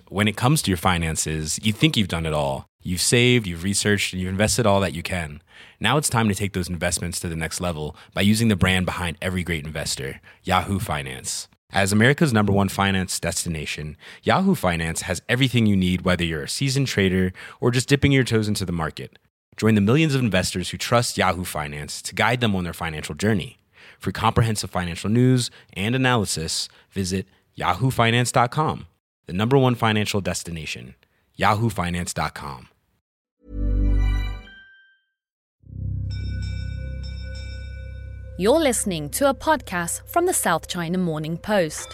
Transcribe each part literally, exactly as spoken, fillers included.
when it comes to your finances, you think you've done it all. You've saved, you've researched, and you've invested all that you can. Now it's time to take those investments to the next level by using the brand behind every great investor, Yahoo Finance. As America's number one finance destination, Yahoo Finance has everything you need, whether you're a seasoned trader or just dipping your toes into the market. Join the millions of investors who trust Yahoo Finance to guide them on their financial journey. For comprehensive financial news and analysis, visit yahoo finance dot com, the number one financial destination, yahoo finance dot com. You're listening to a podcast from the South China Morning Post.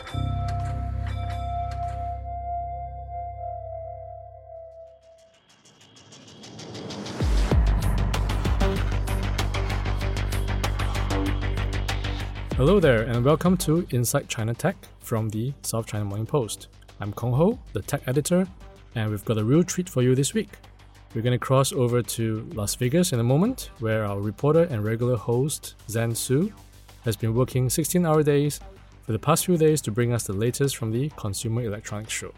Hello there, and welcome to Inside China Tech from the South China Morning Post. I'm Kong Ho, the tech editor, and we've got a real treat for you this week. We're going to cross over to Las Vegas in a moment, where our reporter and regular host, Zen Su, has been working sixteen-hour days for the past few days to bring us the latest from the Consumer Electronics Show.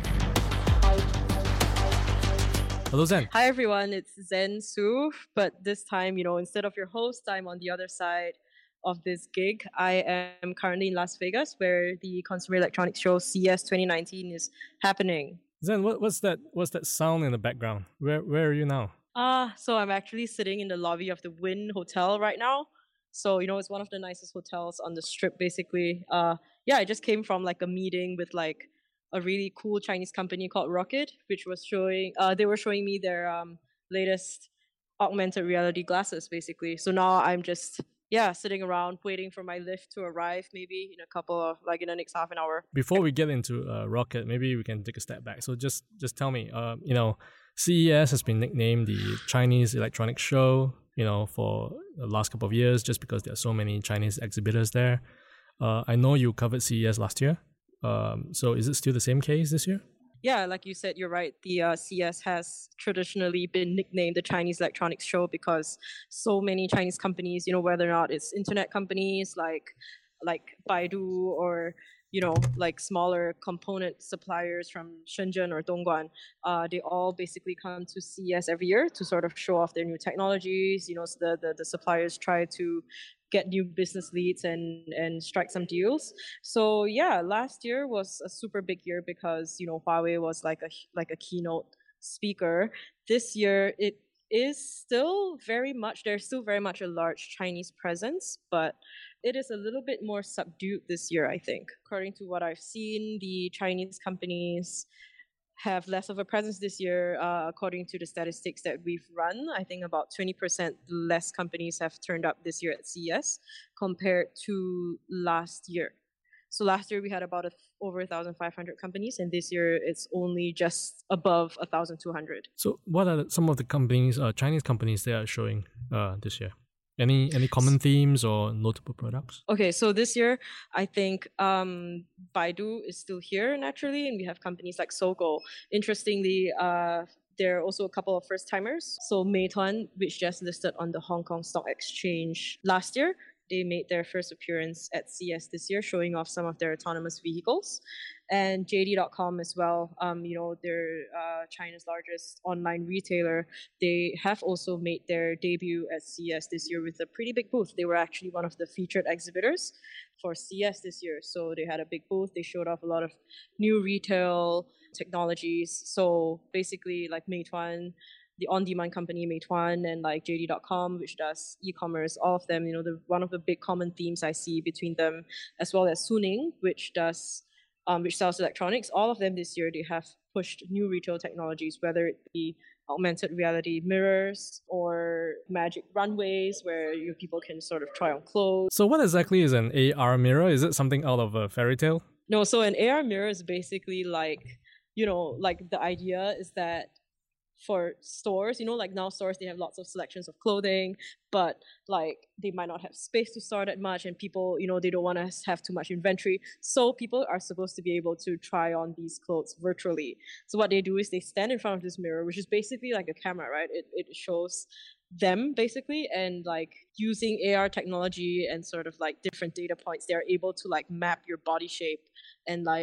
Hello, Zen. Hi, everyone. It's Zen Su, but this time, you know, instead of your host, I'm on the other side of this gig. I am currently in Las Vegas, where the Consumer Electronics Show C E S twenty nineteen is happening. Zen, what, what's that? What's that sound in the background? Where Where are you now? Ah, uh, so I'm actually sitting in the lobby of the Wynn Hotel right now. So, you know, it's one of the nicest hotels on the strip, basically. Uh, yeah, I just came from like a meeting with like a really cool Chinese company called Rocket, which was showing. Uh, they were showing me their um latest augmented reality glasses, basically. So now I'm just Yeah, sitting around waiting for my lift to arrive, maybe in a couple of, like in the next half an hour. Before we get into uh, Rocket, maybe we can take a step back. So just just tell me, uh, you know, C E S has been nicknamed the Chinese Electronics Show, you know, for the last couple of years, just because there are so many Chinese exhibitors there. Uh, I know you covered C E S last year. Um, so is it still the same case this year? Yeah, like you said, you're right. The uh, C E S has traditionally been nicknamed the Chinese Electronics Show because so many Chinese companies, you know, whether or not it's internet companies like like Baidu or, you know, like smaller component suppliers from Shenzhen or Dongguan, uh, they all basically come to C E S every year to sort of show off their new technologies. You know, so the, the, the suppliers try to get new business leads and and strike some deals. So yeah, last year was a super big year because, you know, Huawei was like a like a keynote speaker. This year it is still very much there's still very much a large Chinese presence, but it is a little bit more subdued this year, I think. According to what I've seen, the Chinese companies have less of a presence this year, uh, according to the statistics that we've run. I think about twenty percent less companies have turned up this year at C E S compared to last year. So last year we had about a th- over one thousand five hundred companies, and this year it's only just above one thousand two hundred. So what are some of the companies, uh, Chinese companies, they are showing uh, this year? Any any common themes or notable products? Okay, so this year, I think um, Baidu is still here naturally, and we have companies like Sogou. Interestingly, uh, there are also a couple of first-timers. So Meituan, which just listed on the Hong Kong Stock Exchange last year, they made their first appearance at C E S this year, showing off some of their autonomous vehicles. And J D dot com as well, um, you know, they're uh, China's largest online retailer. They have also made their debut at C E S this year with a pretty big booth. They were actually one of the featured exhibitors for C E S this year. So they had a big booth. They showed off a lot of new retail technologies. So basically like Meituan, the on-demand company Meituan, and like J D dot com, which does e-commerce, all of them, you know, the one of the big common themes I see between them, as well as Suning, which does um, which sells electronics. All of them this year, they have pushed new retail technologies, whether it be augmented reality mirrors or magic runways where you people can sort of try on clothes. So what exactly is an A R mirror? Is it something out of a fairy tale? No, so an A R mirror is basically like, you know, like the idea is that for stores, you know, like now stores, they have lots of selections of clothing, but like they might not have space to store that much, and people, you know, they don't want to have too much inventory. So people are supposed to be able to try on these clothes virtually. So what they do is they stand in front of this mirror, which is basically like a camera, right? It it shows them basically, and like using A R technology and sort of like different data points, they're able to like map your body shape and like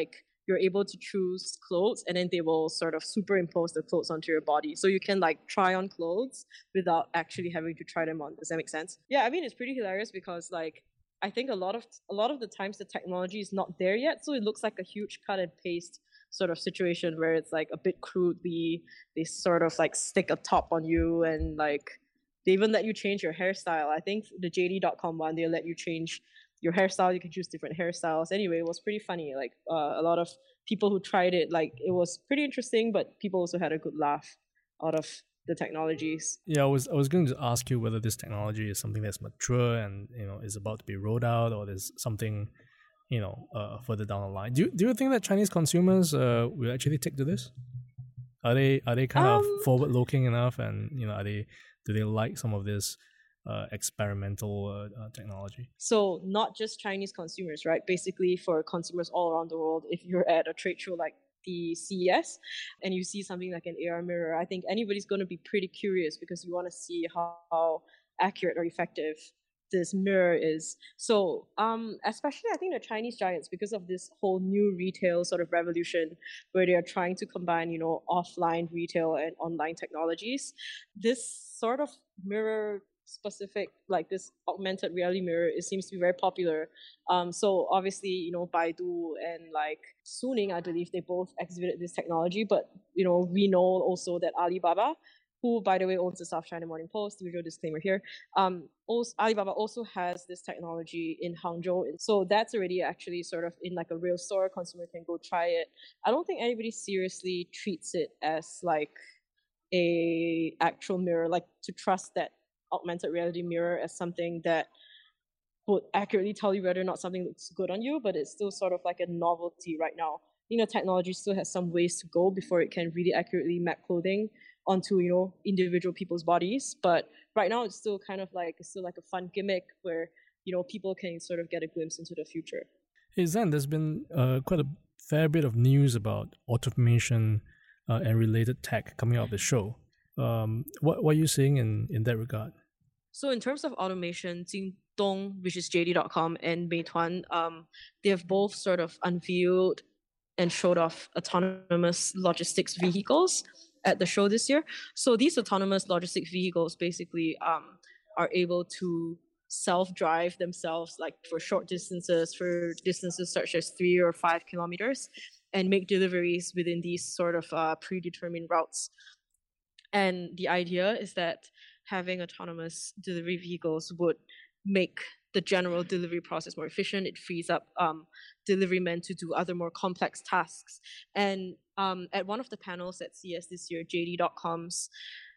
you're able to choose clothes, and then they will sort of superimpose the clothes onto your body. So you can like try on clothes without actually having to try them on. Does that make sense? Yeah, I mean, it's pretty hilarious because like I think a lot of a lot of the times the technology is not there yet, so it looks like a huge cut and paste sort of situation where it's like a bit crudely they sort of like stick a top on you, and like they even let you change your hairstyle. I think the J D dot com one, they'll let you change your hairstyle. You can choose different hairstyles. Anyway, it was pretty funny. Like uh, a lot of people who tried it, like it was pretty interesting, but people also had a good laugh out of the technologies. Yeah, I was I was going to ask you whether this technology is something that's mature and you know is about to be rolled out, or there's something you know uh, further down the line. Do you, do you think that Chinese consumers uh, will actually take to this? Are they are they kind Um, of forward looking enough, and you know are they do they like some of this uh, experimental uh, uh, technology? So not just Chinese consumers, right? Basically for consumers all around the world. If you're at a trade show like the C E S and you see something like an A R mirror, I think anybody's going to be pretty curious because you want to see how, how accurate or effective this mirror is. So um, especially I think the Chinese giants, because of this whole new retail sort of revolution where they are trying to combine, you know, offline retail and online technologies, this sort of mirror specific, like this augmented reality mirror, it seems to be very popular. Um, so obviously, you know, Baidu and like Suning, I believe they both exhibited this technology, but you know, we know also that Alibaba, who by the way owns the South China Morning Post, usual disclaimer here, um, also, Alibaba also has this technology in Hangzhou. So that's already actually sort of in like a real store, consumer can go try it. I don't think anybody seriously treats it as like a actual mirror, like to trust that augmented reality mirror as something that would accurately tell you whether or not something looks good on you, but it's still sort of like a novelty right now. You know, technology still has some ways to go before it can really accurately map clothing onto, you know, individual people's bodies. But right now it's still kind of like, it's still like a fun gimmick where, you know, people can sort of get a glimpse into the future. Hey Zen, there's been uh, quite a fair bit of news about automation uh, and related tech coming out of the show. Um, what, what are you seeing in, in that regard? So in terms of automation, Jingdong, which is J D dot com, and Meituan, um, they have both sort of unveiled and showed off autonomous logistics vehicles at the show this year. So these autonomous logistic vehicles basically um, are able to self-drive themselves, like for short distances, for distances such as three or five kilometers, and make deliveries within these sort of uh, predetermined routes. And the idea is that having autonomous delivery vehicles would make the general delivery process more efficient. It frees up um, delivery men to do other more complex tasks. And um, at one of the panels at C E S this year, J D dot com's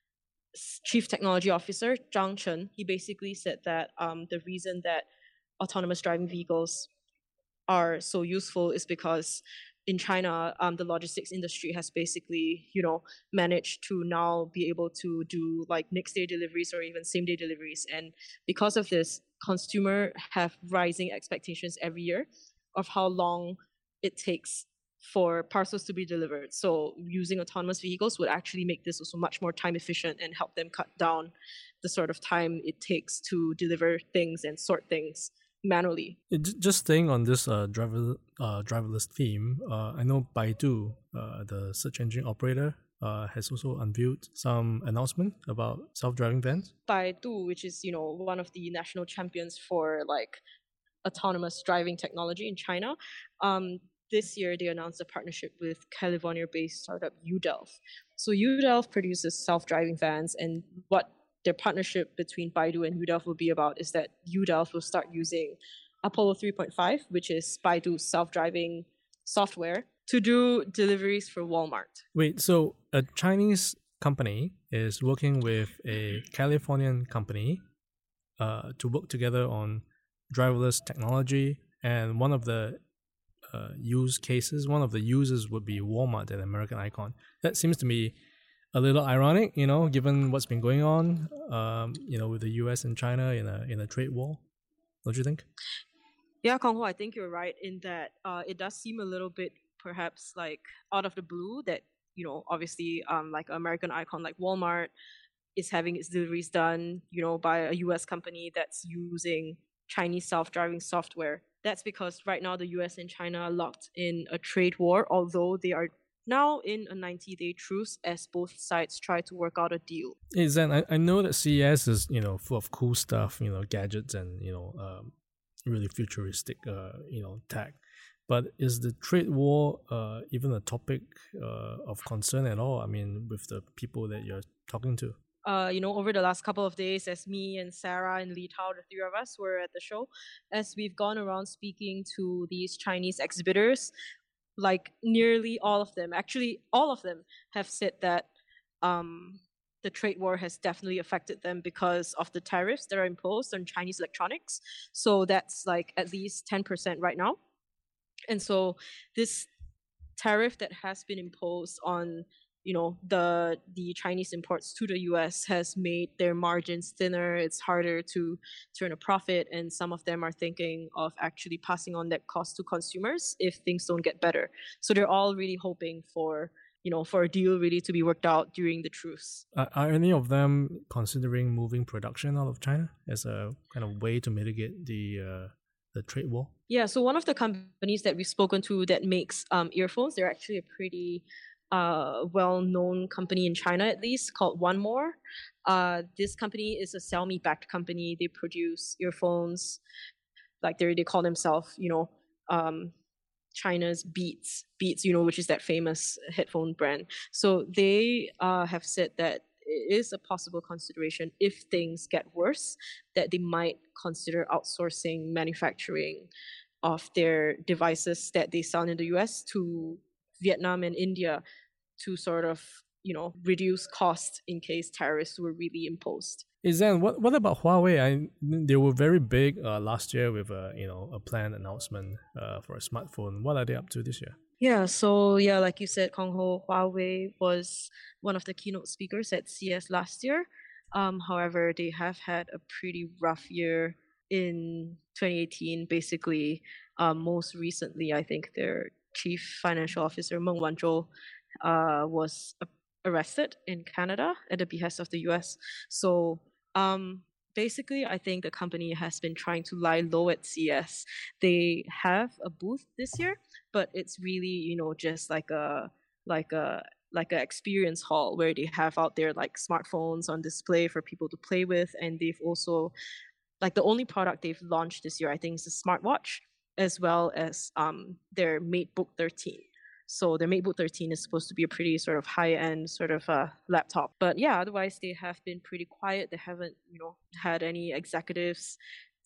Chief Technology Officer, Zhang Chen, he basically said that um, the reason that autonomous driving vehicles are so useful is because in China, um, the logistics industry has basically, you know, managed to now be able to do like next day deliveries or even same day deliveries. And because of this, consumers have rising expectations every year of how long it takes for parcels to be delivered. So using autonomous vehicles would actually make this also much more time efficient and help them cut down the sort of time it takes to deliver things and sort things manually. Just staying on this uh, driver uh, driverless theme, uh, I know Baidu, uh, the search engine operator, uh, has also unveiled some announcement about self-driving vans. Baidu, which is, you know, one of the national champions for like autonomous driving technology in China, um, this year they announced a partnership with California-based startup UDelv. So UDelv produces self-driving vans, and what their partnership between Baidu and UDelv will be about is that UDelv will start using Apollo three point five, which is Baidu's self-driving software, to do deliveries for Walmart. Wait, so a Chinese company is working with a Californian company uh, to work together on driverless technology, and one of the uh, use cases, one of the users would be Walmart, an American icon. That seems to me a little ironic, you know, given what's been going on, um, you know, with the U S and China in a in a trade war. Don't you think? Yeah, Kong Ho, I think you're right in that uh, it does seem a little bit perhaps like out of the blue that, you know, obviously um, like an American icon like Walmart is having its deliveries done, you know, by a U S company that's using Chinese self-driving software. That's because right now the U S and China are locked in a trade war, although they are now in a ninety-day truce as both sides try to work out a deal. Hey Zen, I, I know that C E S is, you know, full of cool stuff, you know, gadgets and, you know, um, really futuristic, uh, you know, tech. But is the trade war uh, even a topic uh, of concern at all? I mean, with the people that you're talking to? Uh, you know, over the last couple of days, as me and Sarah and Li Tao, the three of us, were at the show, as we've gone around speaking to these Chinese exhibitors, like nearly all of them, actually all of them, have said that um, the trade war has definitely affected them because of the tariffs that are imposed on Chinese electronics. So that's like at least ten percent right now. And so this tariff that has been imposed on, you know, the the Chinese imports to the U S has made their margins thinner. It's harder to turn a profit, and some of them are thinking of actually passing on that cost to consumers if things don't get better. So they're all really hoping for, you know, for a deal really to be worked out during the truce. Are, are any of them considering moving production out of China as a kind of way to mitigate the uh, the trade war? Yeah, so one of the companies that we've spoken to that makes um, earphones, they're actually a pretty uh, well-known company in China, at least, called One More. Uh, this company is a Xiaomi-backed company. They produce earphones, like they they call themselves, you know, um, China's Beats, Beats, you know, which is that famous headphone brand. So they uh, have said that it is a possible consideration if things get worse, that they might consider outsourcing manufacturing of their devices that they sell in the U S to Vietnam and India to sort of, you know, reduce costs in case tariffs were really imposed. Is then what what about Huawei? I they were very big uh, last year with a you know a planned announcement uh, for a smartphone. What are they up to this year? Yeah, so yeah, like you said, Kong Ho, Huawei was one of the keynote speakers at C E S last year. Um, however, they have had a pretty rough year in twenty eighteen. Basically, um, most recently, I think their chief financial officer Meng Wanzhou uh, was arrested in Canada at the behest of the U S. So um, basically, I think the company has been trying to lie low at C E S. They have a booth this year, but it's really, you know, just like a like a like an experience hall where they have out there like smartphones on display for people to play with, and they've also like the only product they've launched this year, I think, is a smartwatch, as well as um, their MateBook thirteen. So their MateBook thirteen is supposed to be a pretty sort of high-end sort of uh, laptop. But yeah, otherwise they have been pretty quiet. They haven't, you know, had any executives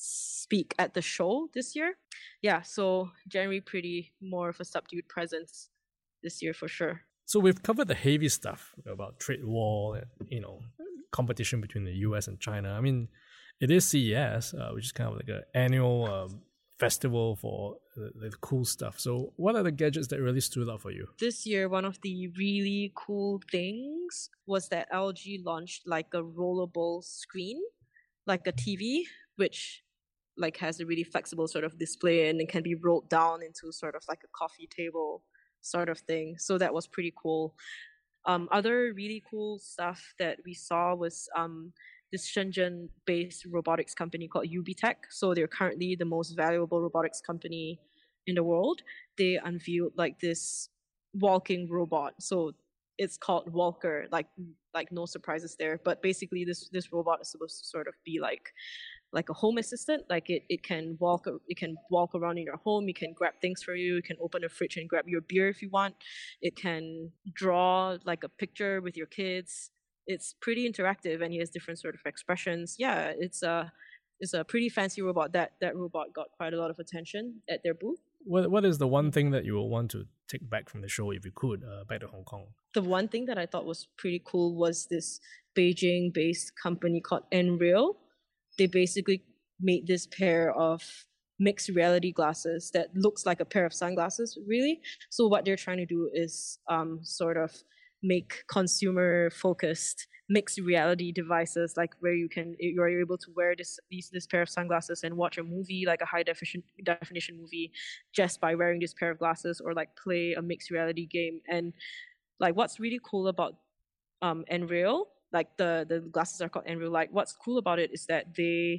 speak at the show this year. Yeah, so generally pretty more of a subdued presence this year for sure. So we've covered the heavy stuff about trade war and, you know, competition between the U S and China. I mean, it is C E S, uh, which is kind of like an annual um, festival for the, the cool stuff. So what are the gadgets that really stood out for you? This year, one of the really cool things was that L G launched like a rollable screen, like a T V, which like has a really flexible sort of display, and it can be rolled down into sort of like a coffee table sort of thing. So that was pretty cool. Um, other really cool stuff that we saw was um, this Shenzhen-based robotics company called Ubitech. So they're currently the most valuable robotics company in the world. They unveiled like this walking robot. So it's called Walker, like like no surprises there. But basically this this robot is supposed to sort of be like like a home assistant. Like it, it can walk it can walk around in your home, it can grab things for you, it can open a fridge and grab your beer if you want. It can draw like a picture with your kids. It's pretty interactive, and he has different sort of expressions. Yeah, it's a it's a pretty fancy robot. That that robot got quite a lot of attention at their booth. What what is the one thing that you will want to take back from the show if you could, uh, back to Hong Kong? The one thing that I thought was pretty cool was this Beijing-based company called Nreal. They basically made this pair of mixed reality glasses that looks like a pair of sunglasses, really. So what they're trying to do is um, sort of make consumer-focused mixed reality devices, like where you can you're able to wear this these this pair of sunglasses and watch a movie, like a high definition definition movie, just by wearing this pair of glasses, or like play a mixed reality game. And like what's really cool about um Nreal, like the the glasses are called Nreal. Like what's cool about it is that they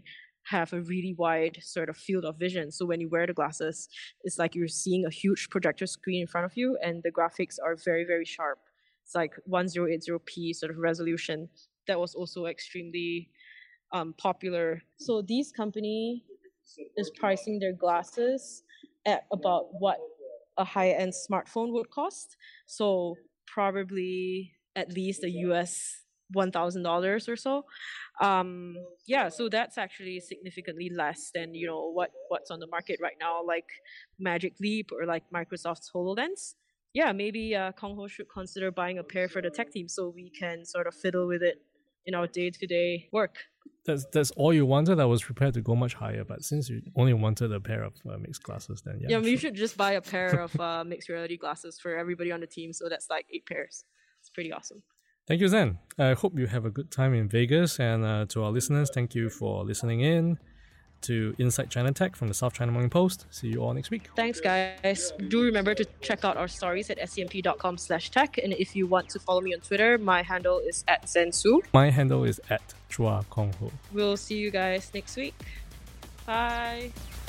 have a really wide sort of field of vision. So when you wear the glasses, it's like you're seeing a huge projector screen in front of you, and the graphics are very, very sharp. It's like ten eighty p sort of resolution. That was also extremely um, popular. So this company is pricing their glasses at about what a high-end smartphone would cost. So probably at least the U S one thousand dollars or so. Um, yeah, so that's actually significantly less than, you know, what, what's on the market right now, like Magic Leap or like Microsoft's HoloLens. Yeah, maybe uh, Kong Ho should consider buying a pair for the tech team so we can sort of fiddle with it in our day-to-day work. That's that's all you wanted? I was prepared to go much higher, but since you only wanted a pair of uh, mixed glasses, then yeah. Yeah, we sure. should just buy a pair of uh, mixed reality glasses for everybody on the team, so that's like eight pairs. It's pretty awesome. Thank you, Zen. I hope you have a good time in Vegas, and uh, to our listeners, thank you for listening in to Inside China Tech from the South China Morning Post. See you all next week. Thanks, guys. Do remember to check out our stories at scmp.com slash tech. And if you want to follow me on Twitter, my handle is at Zensu. My handle is at Chua Kong Ho. We'll see you guys next week. Bye.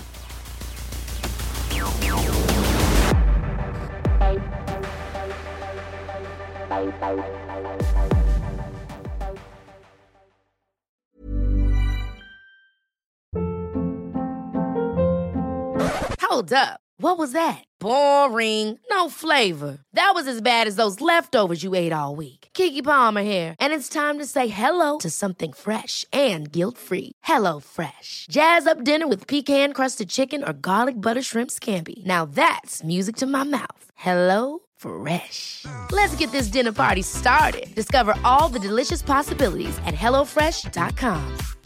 Hold up. What was that? Boring. No flavor. That was as bad as those leftovers you ate all week. Keke Palmer here, and it's time to say hello to something fresh and guilt-free. Hello Fresh. Jazz up dinner with pecan-crusted chicken or garlic butter shrimp scampi. Now that's music to my mouth. Hello Fresh. Let's get this dinner party started. Discover all the delicious possibilities at hello fresh dot com.